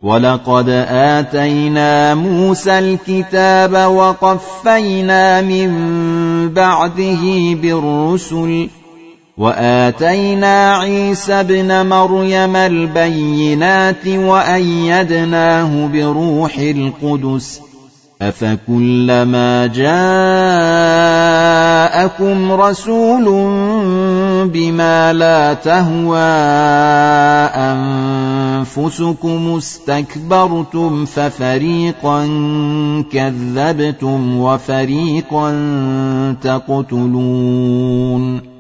وَلَقَدْ آتَيْنَا مُوسَى الْكِتَابَ وَقَفَّيْنَا مِن بَعْدِهِ بِالرُّسُلِ وَآتَيْنَا عِيسَى ابْنَ مَرْيَمَ الْبَيِّنَاتِ وَأَيَّدْنَاهُ بِرُوحِ الْقُدُسِ أَفَكُلَّمَا جَاءَكُمْ رَسُولٌ بِمَا لَا تَهْوَىٰ أَنفُسُكُمُ اسْتَكْبَرْتُمْ فَفَرِيقًا كَذَّبْتُمْ وَفَرِيقًا تَقْتُلُونَ